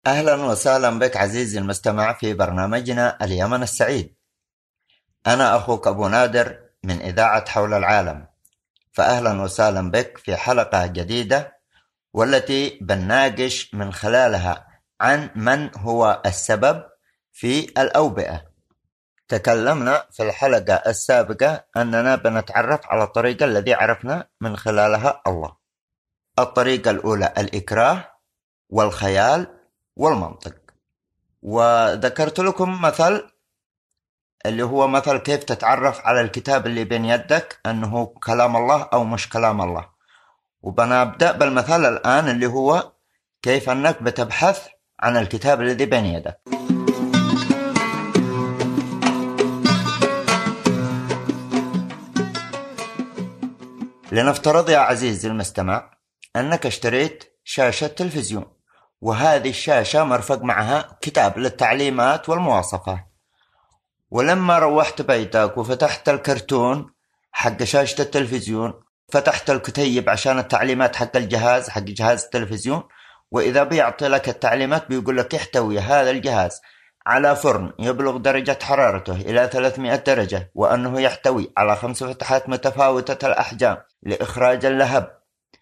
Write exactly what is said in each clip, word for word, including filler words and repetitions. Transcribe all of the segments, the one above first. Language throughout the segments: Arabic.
أهلا وسهلا بك عزيزي المستمع في برنامجنا اليمن السعيد. أنا أخوك أبو نادر من إذاعة حول العالم، فأهلا وسهلا بك في حلقة جديدة والتي بنناقش من خلالها عن من هو السبب في الأوبئة. تكلمنا في الحلقة السابقة أننا بنتعرف على الطريقة التي عرفنا من خلالها الله. الطريقة الأولى الإكراه والخيال والمنطق، وذكرت لكم مثل اللي هو مثل كيف تتعرف على الكتاب اللي بين يدك أنه كلام الله أو مش كلام الله. وبنبدأ بالمثال الآن اللي هو كيف أنك بتبحث عن الكتاب الذي بين يدك. لنفترض يا عزيزي المستمع أنك اشتريت شاشة تلفزيون، وهذه الشاشة مرفق معها كتاب للتعليمات والمواصفات، ولما روحت بيتك وفتحت الكرتون حق شاشة التلفزيون، فتحت الكتيب عشان التعليمات حق الجهاز حق جهاز التلفزيون، وإذا بيعطي لك التعليمات بيقول لك يحتوي هذا الجهاز على فرن يبلغ درجة حرارته إلى ثلاثمائة درجة، وأنه يحتوي على خمس فتحات متفاوتة الأحجام لإخراج اللهب.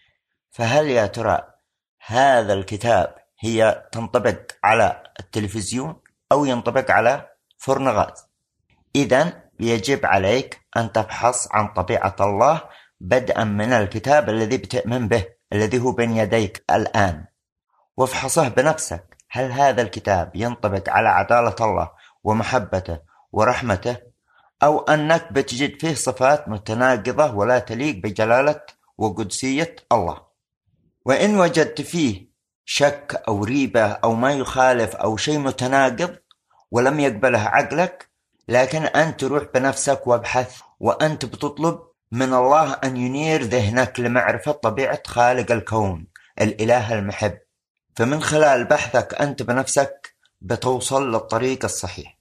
فهل يا ترى هذا الكتاب هي تنطبق على التلفزيون أو ينطبق على فرن غاز؟ إذن يجب عليك أن تبحث عن طبيعة الله بدءا من الكتاب الذي بتؤمن به الذي هو بين يديك الآن، وافحصه بنفسك. هل هذا الكتاب ينطبق على عدالة الله ومحبته ورحمته، أو أنك بتجد فيه صفات متناقضة ولا تليق بجلالة وقدسية الله؟ وإن وجدت فيه شك أو ريبة أو ما يخالف أو شيء متناقض ولم يقبله عقلك، لكن أنت تروح بنفسك وابحث، وأنت بتطلب من الله أن ينير ذهنك لمعرفة طبيعة خالق الكون الإله المحب. فمن خلال بحثك أنت بنفسك بتوصل للطريق الصحيح.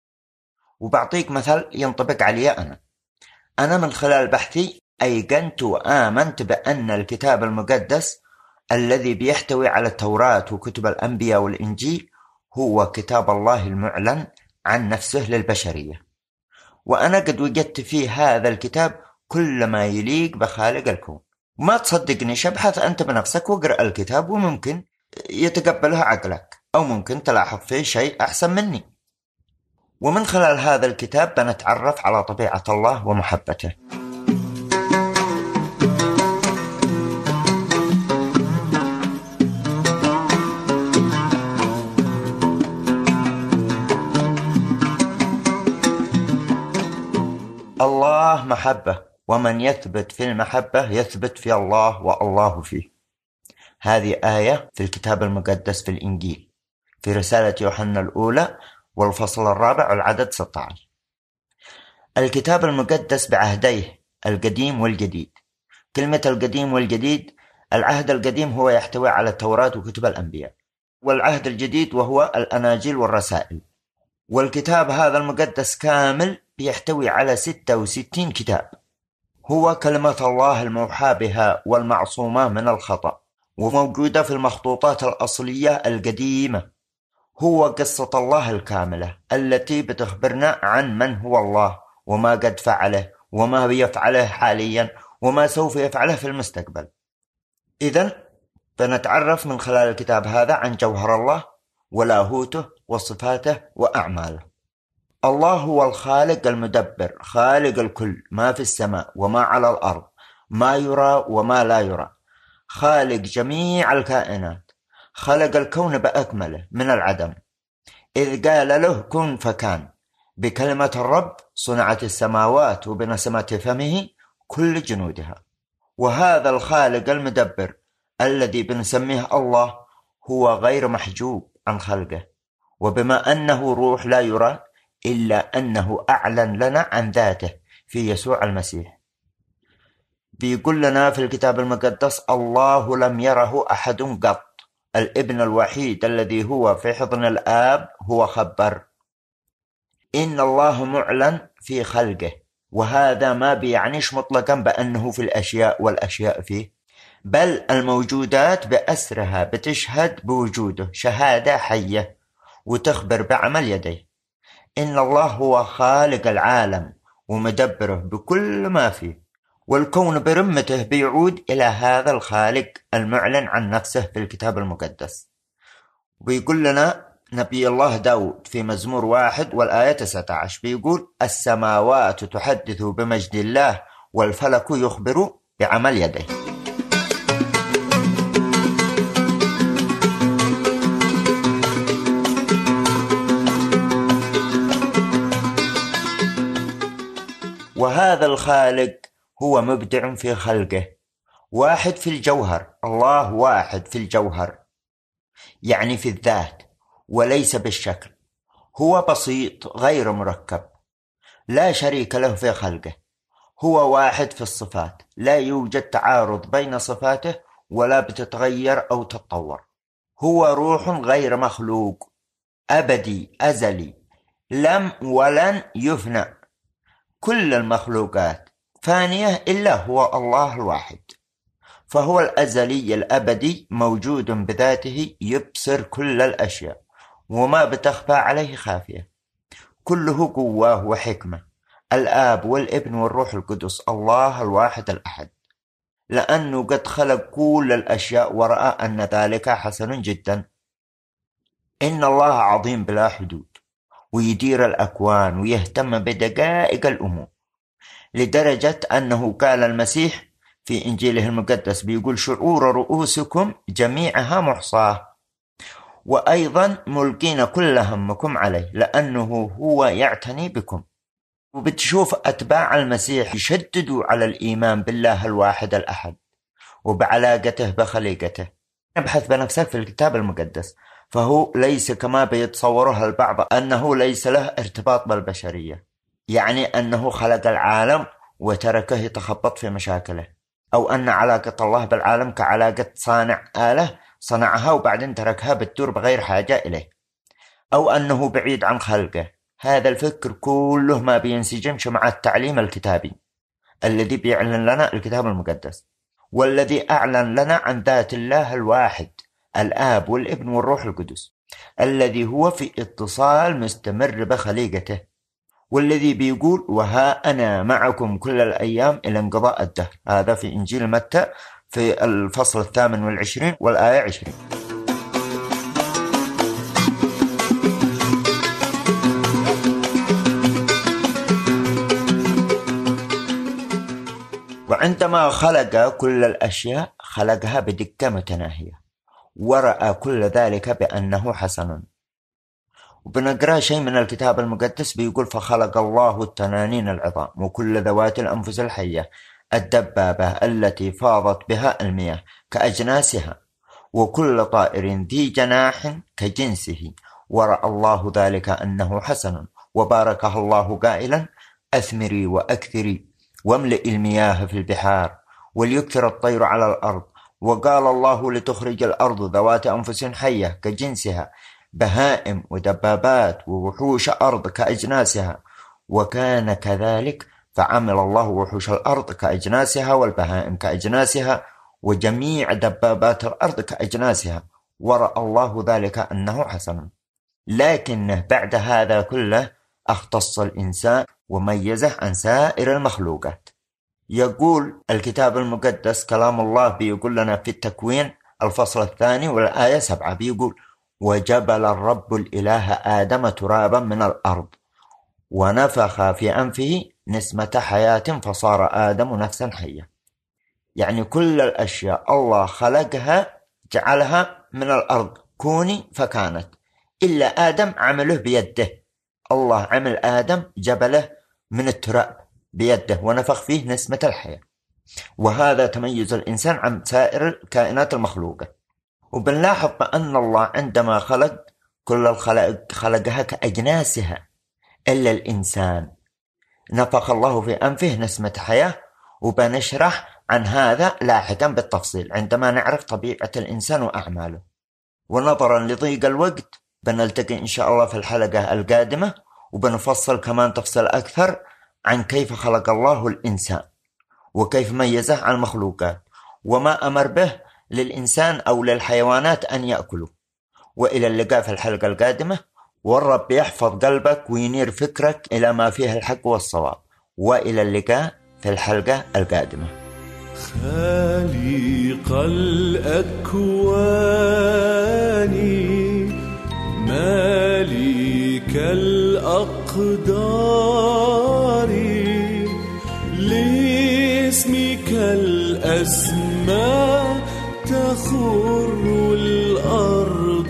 وبعطيك مثل ينطبق علي أنا. أنا من خلال بحثي أيقنت وآمنت بأن الكتاب المقدس الذي بيحتوي على التوراة وكتب الأنبياء والإنجيل هو كتاب الله المعلن عن نفسه للبشرية، وأنا قد وجدت فيه هذا الكتاب كل ما يليق بخالق الكون. ما تصدقني، شبحث أنت بنفسك واقرأ الكتاب، وممكن يتقبلها عقلك أو ممكن تلاحظ فيه شيء أحسن مني. ومن خلال هذا الكتاب بنتعرف على طبيعة الله ومحبته. الله محبة، ومن يثبت في المحبة يثبت في الله والله فيه. هذه آية في الكتاب المقدس في الإنجيل في رسالة يوحنا الأولى والفصل الرابع والعدد ستة عشر. الكتاب المقدس بعهديه القديم والجديد. كلمة القديم والجديد، العهد القديم هو يحتوي على التوراة وكتب الأنبياء، والعهد الجديد وهو الأناجيل والرسائل. والكتاب هذا المقدس كامل بيحتوي على ستة وستين كتاب، هو كلمة الله الموحى بها والمعصومة من الخطأ، وموجودة في المخطوطات الأصلية القديمة. هو قصة الله الكاملة التي بتخبرنا عن من هو الله وما قد فعله وما بيفعله حاليا وما سوف يفعله في المستقبل. إذن بنتعرف من خلال الكتاب هذا عن جوهر الله ولاهوته وصفاته وأعماله. الله هو الخالق المدبر، خالق الكل، ما في السماء وما على الأرض، ما يرى وما لا يرى، خالق جميع الكائنات، خلق الكون بأكمله من العدم، إذ قال له كن فكان. بكلمة الرب صنعت السماوات وبنسمة فمه كل جنودها. وهذا الخالق المدبر الذي بنسميه الله هو غير محجوب عن خلقه، وبما أنه روح لا يرى إلا أنه أعلن لنا عن ذاته في يسوع المسيح. بيقول لنا في الكتاب المقدس الله لم يره أحد قط، الابن الوحيد الذي هو في حضن الآب هو خبر. إن الله معلن في خلقه، وهذا ما بيعنيش مطلقا بأنه في الأشياء والأشياء فيه، بل الموجودات بأسرها بتشهد بوجوده شهادة حية وتخبر بعمل يديه. إن الله هو خالق العالم ومدبره بكل ما فيه، والكون برمته بيعود إلى هذا الخالق المعلن عن نفسه في الكتاب المقدس. ويقول لنا نبي الله داود في مزمور واحد والآية تسعة عشر بيقول: السماوات تحدث بمجد الله والفلك يخبر بعمل يديه. وهذا الخالق هو مبدع في خلقه، واحد في الجوهر. الله واحد في الجوهر، يعني في الذات وليس بالشكل. هو بسيط غير مركب، لا شريك له في خلقه. هو واحد في الصفات، لا يوجد تعارض بين صفاته ولا بتتغير أو تتطور. هو روح غير مخلوق، أبدي أزلي، لم ولن يفنى. كل المخلوقات فانية إلا هو الله الواحد، فهو الأزلي الأبدي موجود بذاته، يبصر كل الأشياء وما بتخفى عليه خافية. كله قوة وحكمة. الآب والابن والروح القدس، الله الواحد الأحد، لأنه قد خلق كل الأشياء ورأى أن ذلك حسن جدا. إن الله عظيم بلا حدود، ويدير الأكوان ويهتم بدقائق الأمور، لدرجة أنه قال المسيح في إنجيله المقدس بيقول: شعور رؤوسكم جميعها محصاة، وأيضا ملقين كل همكم عليه لأنه هو يعتني بكم. وبتشوف أتباع المسيح يشددوا على الإيمان بالله الواحد الأحد وبعلاقته بخليقته. ابحث بنفسك في الكتاب المقدس، فهو ليس كما بيتصوره البعض أنه ليس له ارتباط بالبشرية، يعني أنه خلق العالم وتركه يتخبط في مشاكله، أو أن علاقة الله بالعالم كعلاقة صانع آلة صنعها وبعدين تركها بتدور بغير حاجة إليه، أو أنه بعيد عن خلقه. هذا الفكر كله ما بينسجمش مع التعليم الكتابي الذي بيعلن لنا الكتاب المقدس، والذي أعلن لنا عن ذات الله الواحد الآب والابن والروح القدس، الذي هو في اتصال مستمر بخليقته، والذي بيقول: وها أنا معكم كل الأيام إلى انقضاء الدهر. هذا في إنجيل متى في الفصل الثامن والعشرين والآية عشرين. وعندما خلق كل الأشياء خلقها بدقة متناهية، ورأى كل ذلك بأنه حسن. وبنقرأ شيء من الكتاب المقدس بيقول: فخلق الله التنانين العظام وكل ذوات الأنفس الحية، الدبابة التي فاضت بها المياه كأجناسها، وكل طائر ذي جناح كجنسه، ورأى الله ذلك أنه حسن، وباركه الله قائلا: أثمري وأكثري واملئ المياه في البحار وليكثر الطير على الأرض. وقال الله: لتخرج الأرض ذوات أنفس حية كجنسها، بهائم ودبابات ووحوش أرض كأجناسها، وكان كذلك. فعمل الله وحوش الأرض كأجناسها والبهائم كأجناسها وجميع دبابات الأرض كأجناسها، ورأى الله ذلك أنه حسن. لكنه بعد هذا كله اختص الإنسان وميزه عن سائر المخلوقات. يقول الكتاب المقدس كلام الله بيقول لنا في التكوين الفصل الثاني والآية سبعة بيقول: وجبل الرب الإله آدم ترابا من الأرض ونفخ في أنفه نسمة حياة فصار آدم نفسا حية. يعني كل الأشياء الله خلقها جعلها من الأرض، كوني فكانت، إلا آدم عمله بيده. الله عمل آدم جبله من التراب بيده ونفخ فيه نسمة الحياة، وهذا تميز الإنسان عن سائر الكائنات المخلوقة. وبنلاحظ بأن الله عندما خلق كل الخلائق خلقها كأجناسها إلا الإنسان، نفخ الله في أنفه نسمة حياة. وبنشرح عن هذا لاحقا بالتفصيل عندما نعرف طبيعة الإنسان وأعماله. ونظرا لضيق الوقت بنلتقي إن شاء الله في الحلقة القادمة، وبنفصل كمان تفصيل أكثر عن كيف خلق الله الإنسان وكيف ميزه عن المخلوقات، وما أمر به للإنسان أو للحيوانات أن يأكلوا. وإلى اللقاء في الحلقة القادمة، والرب يحفظ قلبك وينير فكرك إلى ما فيه الحق والصواب. وإلى اللقاء في الحلقة القادمة. خالق الأكوان مالك الأقدار لاسمك الأسماء تخر الأرض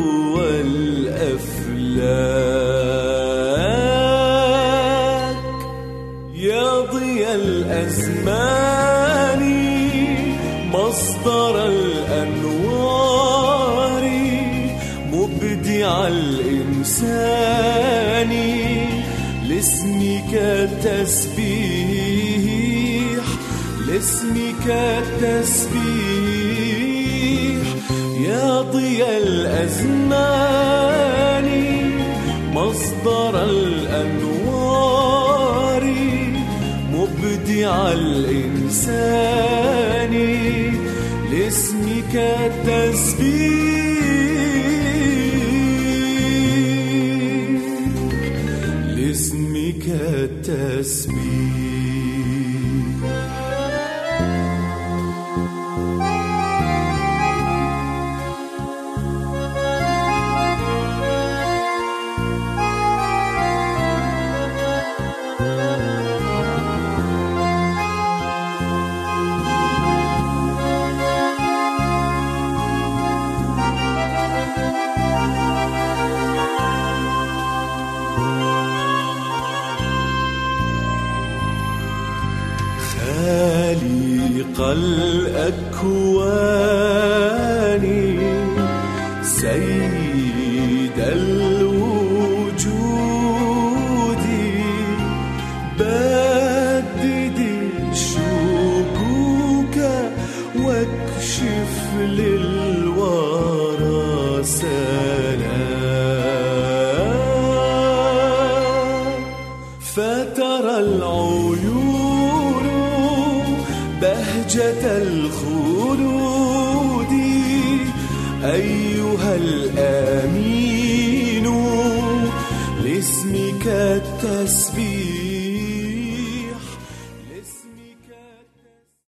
والأفلاك يا ضياء الأزمان مصدر الأنوار مبدع الإنسان لاسمك التسبيح لاسمك التسبيح يا ضياء الأزمان مصدر الأنوار مبدع الإنسان لاسمك التسبيح لاسمك التسبيح. خالق الأكوان سيد الوجود بدد الشكوك واكشف للورى سلام فترى العيون بهجة الخلود أيها الأمين لاسمك التسبيح